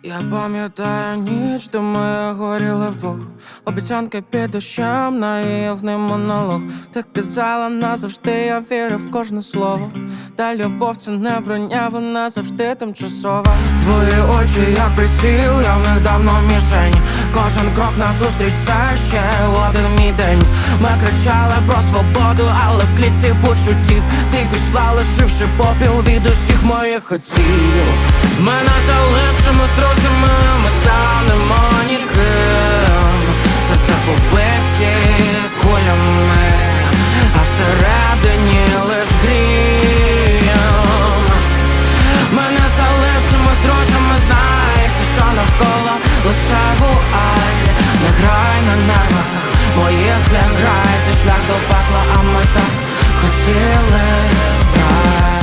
Я пам'ятаю ніч, де ми горіли вдвох. Обіцянки під дощем, наївний монолог. Ти казала назавжди, я вірив в кожне слово. Та любов це не броня, вона завжди тимчасова. Твої очі як приціл, я в них давно мішень. Кожен крок назустріч це ще один мій день. Ми кричали про свободу, але в клітці почуттів ти пішла, лишивши попіл від усіх моїх хотів. Ми не залишимо з друзями, ми станемо ніким. Серця побиті кулями, а всередині лиш грім. Ми не залишимо з друзями, знай все, що навколо лише вуаль. Не грай на нервах моїх, не грай, це шлях до пекла, а ми так хотіли в рай.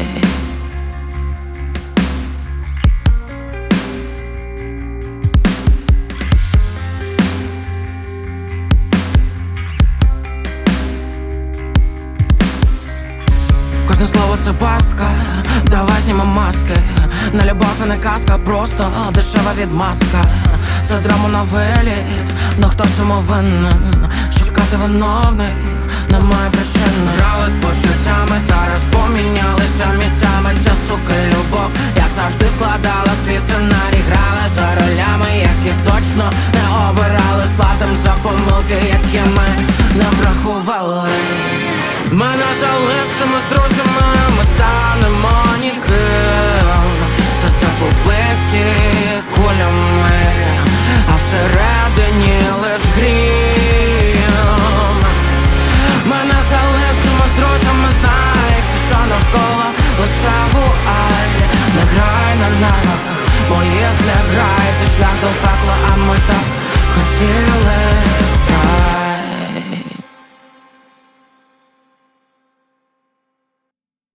Кожне слово це пастка, давай знімемо маски. На любов і не казка, просто дешева відмазка. Це драма на виліт, но хто в цьому винен? Шукати виновних немає причини. Грали з почуттями, зараз помінялися місцями. Ця сука любов, як завжди складала свій сценарій. Грали за ролями, які точно не обирали. Сплатим за помилки, які ми не врахували. Ми не залишимо з друзями, ми станемо ніким. Серця побиті кулями, а всередині лиш грім. Ми не залишимо з друзями, знай все, що навколо лише вуаль. Не грай на нервах моїх, не грай, це шлях до пекла, а ми так хотіли.